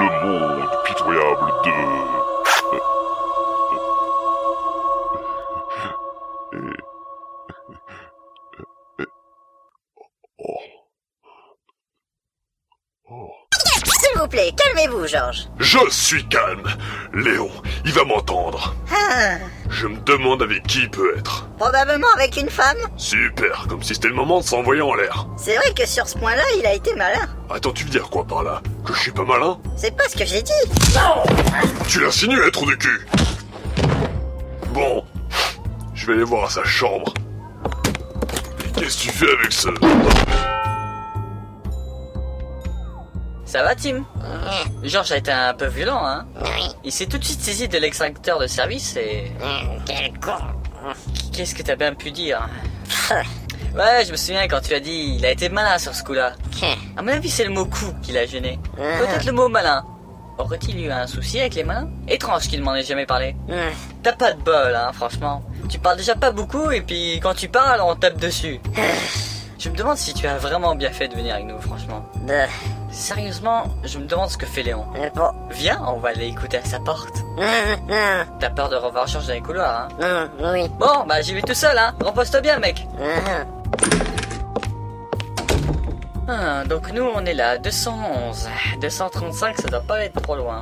monde pitoyable de... S'il vous plaît, calmez-vous, Georges. Je suis calme. Léon, il va m'entendre. Ah, Je me demande avec qui il peut être. probablement avec une femme. Super, comme si c'était le moment de s'envoyer en l'air. C'est vrai que sur ce point-là, il a été malin. Attends, tu veux dire quoi par là? Que je suis pas malin? C'est pas ce que j'ai dit. Tu l'insinues, trou de cul. Bon, je vais aller voir à sa chambre. Qu'est-ce que tu fais avec ce... Ça va, Tim? Georges a été un peu violent, hein? Il s'est tout de suite saisi de l'extracteur de service et... Quel con. Qu'est-ce que t'as bien pu dire? Ouais, je me souviens quand tu as dit il a été malin sur ce coup-là. À mon avis, c'est le mot coup qui l'a gêné. Peut-être le mot malin. Aurait-il eu un souci avec les malins? Étrange qu'il m'en ait jamais parlé. T'as pas de bol, hein, franchement. Tu parles déjà pas beaucoup et puis quand tu parles, on tape dessus. Je me demande si tu as vraiment bien fait de venir avec nous, franchement. Sérieusement, je me demande ce que fait Léon. Bon. Viens, on va aller écouter à sa porte. T'as peur de revoir Georges dans les couloirs, hein? Oui. Bon, bah j'y vais tout seul, hein. Repose-toi bien, mec. Donc nous, on est là, 211. 235, ça doit pas être trop loin.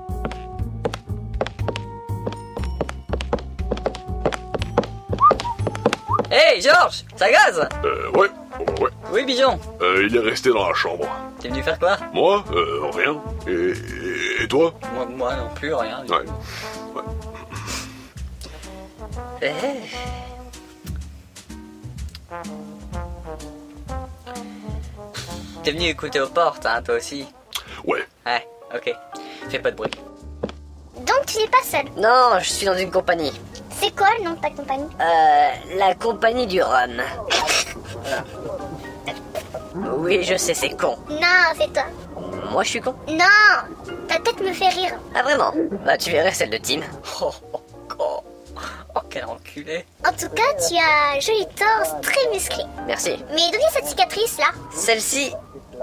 Hey, Georges, ça gaze? Ouais. Oui, Bijon. Il est resté dans la chambre. T'es venu faire quoi? Moi rien. Et toi? Moi non plus, rien. Ouais. T'es venu écouter aux portes, hein, toi aussi? Ouais. Ouais, ok. Fais pas de bruit. Donc tu n'es pas seul. Non, je suis dans une compagnie. C'est quoi le nom de ta compagnie? La compagnie du rhum. Oui, je sais, c'est con. Non, c'est toi. Moi, je suis con? Non, ta tête me fait rire. Ah, vraiment? Bah, tu verrais celle de Tim. Oh, quel enculé. En tout cas, tu as un joli torse très musclé. Merci. Mais d'où vient cette cicatrice là? Celle-ci...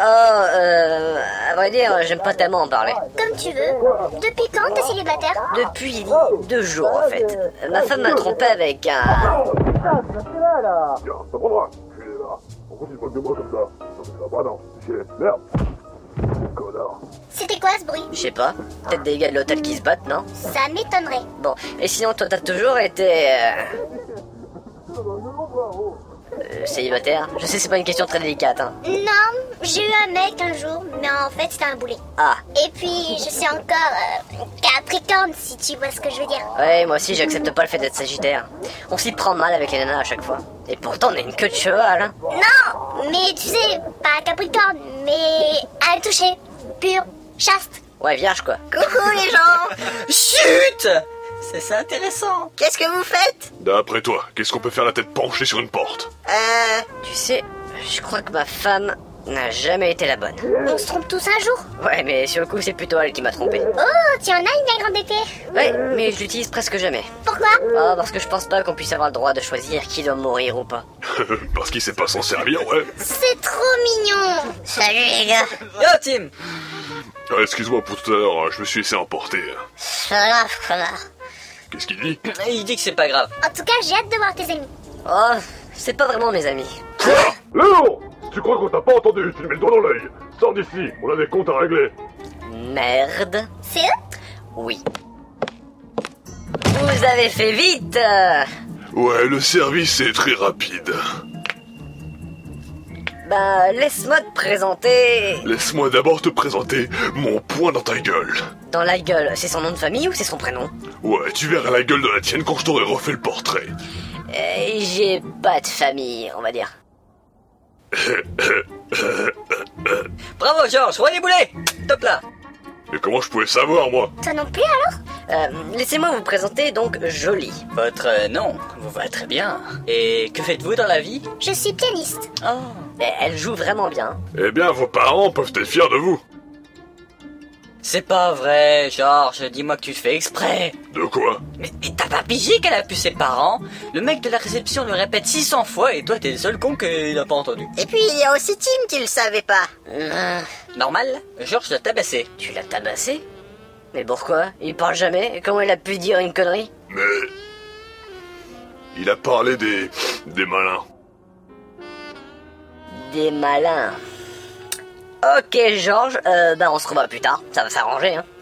à vrai dire, j'aime pas tellement en parler. Comme tu veux. Depuis quand t'es célibataire? Depuis 2 jours, en fait. Ma femme m'a trompé avec un... Tiens, ça prendra. Je suis là. On continue pas de moi comme ça. Ça va pas, non. Merde. Connard. C'était quoi ce bruit? Je sais pas. Peut-être des gars de l'hôtel qui se battent, non? Ça m'étonnerait. Bon, et sinon, toi, t'as toujours été... célibataire? Je sais, c'est pas une question très délicate, hein. Non, j'ai eu un mec un jour, mais en fait c'était un boulet. Ah. Et puis je suis encore capricorne, si tu vois ce que je veux dire. Ouais, moi aussi, j'accepte pas le fait d'être sagittaire. On s'y prend mal avec les nanas à chaque fois. Et pourtant, on a une queue de cheval, hein. Non, mais tu sais, pas capricorne, mais à le toucher, pur, chaste. Ouais, vierge, quoi. Coucou, les gens. Chut! C'est intéressant. Qu'est-ce que vous faites? D'après toi, qu'est-ce qu'on peut faire la tête penchée sur une porte? Tu sais, je crois que ma femme n'a jamais été la bonne. On se trompe tous un jour. Ouais, mais sur le coup, c'est plutôt elle qui m'a trompé. Oh, tu en as une grande épée. Ouais, mais je l'utilise presque jamais. Pourquoi? Ah, parce que je pense pas qu'on puisse avoir le droit de choisir qui doit mourir ou pas. Parce qu'il sait pas s'en servir, ouais. C'est trop mignon. Salut, les gars. Yo, Tim. Excuse-moi pour tout à l'heure, je me suis laissé emporter. C'est pas grave, connard. Qu'est-ce qu'il dit? Il dit que c'est pas grave. En tout cas, j'ai hâte de voir tes amis. Oh, c'est pas vraiment mes amis. Léon! Tu crois qu'on t'a pas entendu? Tu me mets le doigt dans l'œil. Sors d'ici, on a des comptes à régler. Merde. C'est eux? Oui. Vous avez fait vite. Ouais, le service est très rapide. Bah, laisse-moi te présenter... Laisse-moi d'abord te présenter mon poing dans ta gueule. Dans la gueule, c'est son nom de famille ou c'est son prénom? Ouais, tu verras la gueule de la tienne quand je t'aurai refait le portrait. J'ai pas de famille, on va dire. Bravo, Georges. Roi des boulets. Top là. Mais comment je pouvais savoir, moi? Toi non plus alors? Laissez-moi vous présenter donc Jolie. Votre nom vous va très bien. Et que faites-vous dans la vie? Je suis pianiste. Oh. Elle joue vraiment bien. Eh bien, vos parents peuvent être fiers de vous. C'est pas vrai, Georges, dis-moi que tu le fais exprès. De quoi? Mais t'as pas pigé qu'elle a pu ses parents? Le mec de la réception le répète 600 fois et toi t'es le seul con qu'il a pas entendu. Et puis il y a aussi Tim qui le savait pas. Normal, Georges l'a tabassé. Tu l'as tabassé? Mais pourquoi? Il parle jamais, et comment il a pu dire une connerie? Mais... il a parlé des malins. Des malins. Ok, Georges, on se revoit plus tard, ça va s'arranger, hein.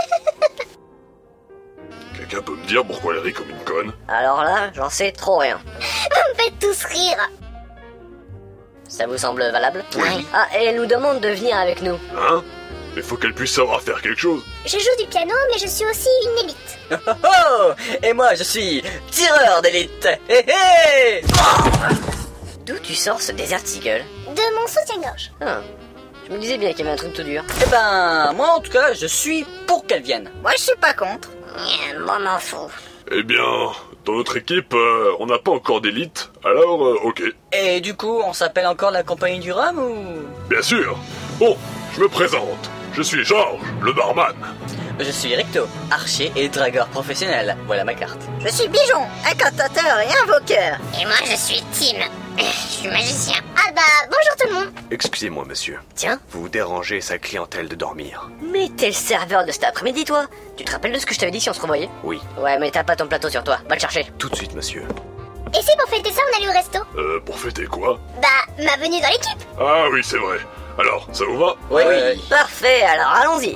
Quelqu'un peut me dire pourquoi elle rit comme une conne? Alors là, j'en sais trop rien. Vous me faites tous rire. Ça vous semble valable? Oui. Ah, et elle nous demande de venir avec nous. Hein? Mais faut qu'elle puisse savoir faire quelque chose. Je joue du piano, mais je suis aussi une élite. Oh oh! Et moi je suis tireur d'élite. Hé hé! D'où tu sors ce Desert Eagle? De mon soutien-gorge. Ah, je me disais bien qu'il y avait un truc tout dur. Eh ben, moi en tout cas, je suis pour qu'elle vienne. Moi je suis pas contre. Moi m'en fous. Eh bien, dans notre équipe, on n'a pas encore d'élite, alors ok. Et du coup, on s'appelle encore la compagnie du rhum ou... Bien sûr. Bon, je me présente. Je suis Georges, le barman. Je suis Recto, archer et dragueur professionnel. Voilà ma carte. Je suis Bijon, incantateur et invoqueur. Et moi, je suis Tim. Je suis magicien. Ah bah, bonjour tout le monde. Excusez-moi, monsieur. Tiens, Vous dérangez sa clientèle de dormir. mais t'es le serveur de cet après-midi, toi. Tu te rappelles de ce que je t'avais dit si on se revoyait? Oui, Ouais, mais t'as pas ton plateau sur toi, va le chercher. tout de suite, monsieur. Et si pour fêter ça, on allait au resto? Pour fêter quoi? Bah, ma venue dans l'équipe. Ah oui, c'est vrai. Alors, ça vous va? Oui. Parfait, alors allons-y.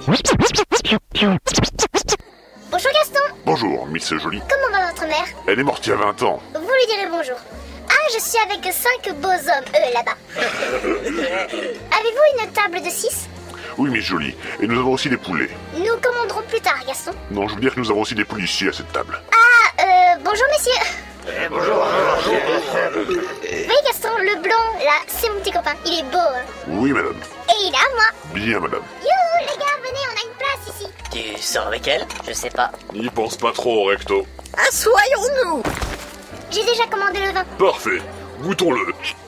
Bonjour Gaston. Bonjour, Miss Jolie. Comment va votre mère? Elle est morte il y a 20 ans. Vous lui direz bonjour. Ah, je suis avec 5 beaux hommes, là-bas. Avez-vous une table de 6? Oui, Miss Jolie. Et nous avons aussi des poulets. Nous commanderons plus tard, Gaston. Non, je veux dire que nous avons aussi des policiers à cette table. Bonjour messieurs. Bonjour. Oui Gaston, le blond, là, c'est mon petit copain. Il est beau, hein. Oui, madame. Et il a moi. Bien, madame. Youhou, les gars, venez, on a une place ici. Tu sors avec elle? Je sais pas. N'y pense pas trop, Recto. Assoyons-nous. J'ai déjà commandé le vin. Parfait. Goûtons-le.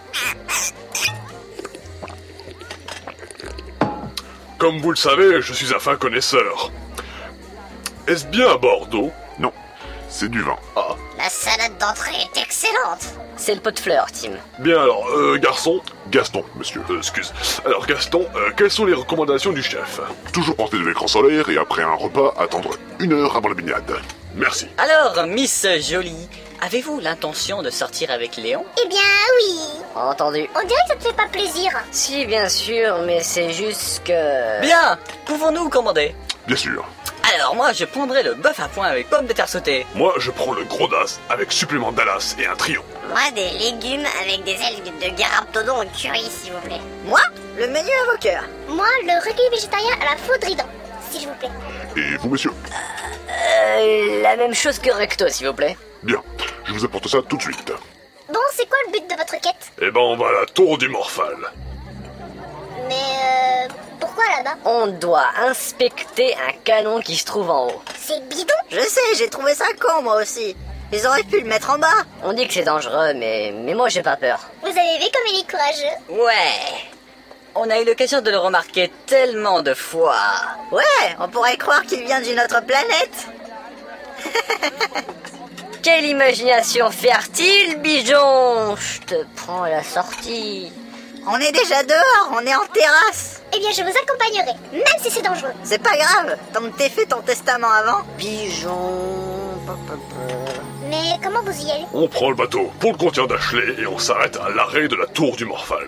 Comme vous le savez, je suis un fin connaisseur. Est-ce bien à Bordeaux? Non, c'est du vin. La salade d'entrée est excellente. C'est le pot de fleurs, Tim. Bien alors, garçon. Gaston, monsieur. Excuse. Alors, Gaston, quelles sont les recommandations du chef? Toujours porter de l'écran solaire et après un repas, attendre 1 heure avant la baignade. Merci. Alors, Miss Jolie, avez-vous l'intention de sortir avec Léon? Eh bien, oui. Entendu. On dirait que ça te fait pas plaisir. Si, bien sûr, mais c'est juste que... Bien! Pouvons-nous commander? Bien sûr. Alors moi, je prendrai le bœuf à point avec pommes de terre sautées. Moi, je prends le gros das avec supplément d'Alas et un trio. Moi, des légumes avec des ailes de garaptodon et curry, s'il vous plaît. Moi, le menu invoqueur. Moi, le recueil végétarien à la faudridon, s'il vous plaît. Et vous, monsieur? La même chose que Recto, s'il vous plaît. Bien. Je vous apporte ça tout de suite. Bon, c'est quoi le but de votre quête? Eh ben, on va à la tour du Morphal. Mais, pourquoi là-bas? On doit inspecter un canon qui se trouve en haut. C'est bidon. Je sais, j'ai trouvé ça con moi aussi. Ils auraient pu le mettre en bas. On dit que c'est dangereux, mais moi j'ai pas peur. Vous avez vu comme il est courageux? Ouais. On a eu l'occasion de le remarquer tellement de fois. Ouais, on pourrait croire qu'il vient d'une autre planète. Quelle imagination fertile, Bijon! Je te prends à la sortie. On est déjà dehors, on est en terrasse. Eh bien, je vous accompagnerai, même si c'est dangereux. C'est pas grave, tant que t'aies fait ton testament avant. Bijon... Mais comment vous y allez? On prend le bateau pour le continent d'Ashley et on s'arrête à l'arrêt de la tour du Morphal.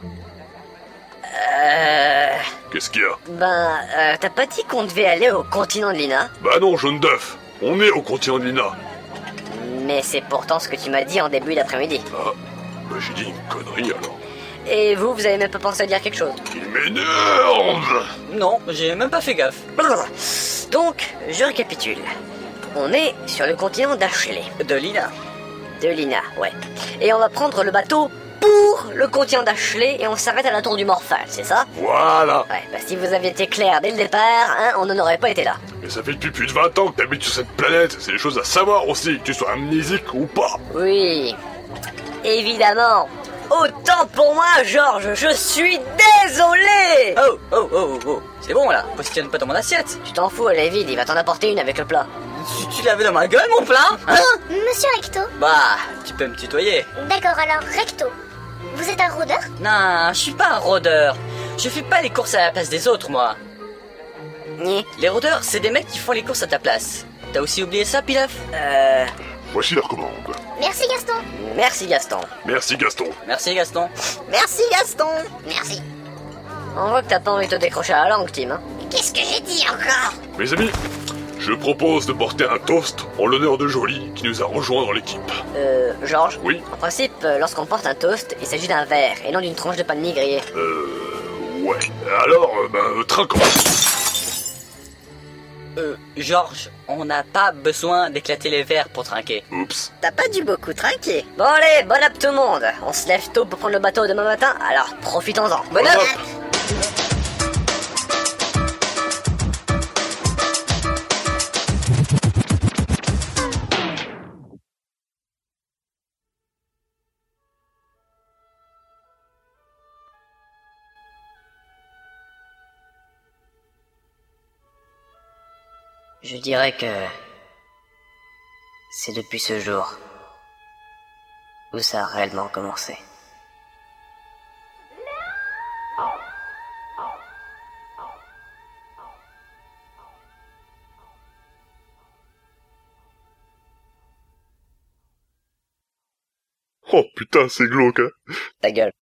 Qu'est-ce qu'il y a? T'as pas dit qu'on devait aller au continent de Lina? Bah non, jaune d'œuf. On est au continent de Lina. Mais c'est pourtant ce que tu m'as dit en début d'après-midi. Ah, bah j'ai dit une connerie alors. Et vous avez même pas pensé à dire quelque chose? Il m'énerve. Non, j'ai même pas fait gaffe. Donc, je récapitule. On est sur le continent d'Ashley. De Lina. De Lina, ouais. Et on va prendre le bateau pour le continent d'Ashley et on s'arrête à la tour du Morphal, c'est ça? Voilà. Ouais, bah si vous aviez été clair dès le départ, hein, on n'en aurait pas été là. Mais ça fait depuis plus de 20 ans que t'habites sur cette planète. C'est des choses à savoir aussi, que tu sois amnésique ou pas. Oui, évidemment. Autant pour moi, Georges, je suis désolé. Oh, c'est bon là, positionne pas dans mon assiette. Tu t'en fous, elle est vide, il va t'en apporter une avec le plat. Tu l'avais dans ma gueule mon plat, hein? Monsieur Recto. Bah, tu peux me tutoyer. D'accord, alors Recto. Vous êtes un rôdeur? Non, je suis pas un rôdeur. Je fais pas les courses à la place des autres, moi. Les rôdeurs, c'est des mecs qui font les courses à ta place. T'as aussi oublié ça, Pilaf? Voici la recommande. Merci Gaston. Merci Gaston. Merci Gaston. Merci, Gaston. Merci Gaston. Merci. On voit que t'as pas envie de te décrocher à la langue, Tim. Hein. Qu'est-ce que j'ai dit encore? Mes amis, je propose de porter un toast en l'honneur de Jolie qui nous a rejoint dans l'équipe. Georges? Oui. En principe, lorsqu'on porte un toast, il s'agit d'un verre et non d'une tranche de pain de mie grillé. Ouais. Alors, trinquons. Georges, on n'a pas besoin d'éclater les verres pour trinquer. Oups. T'as pas dû beaucoup trinquer. Bon allez, bon app tout le monde. On se lève tôt pour prendre le bateau demain matin, alors profitons-en. Bon app. Je dirais que c'est depuis ce jour où ça a réellement commencé. Oh putain, c'est glauque, hein. Ta gueule.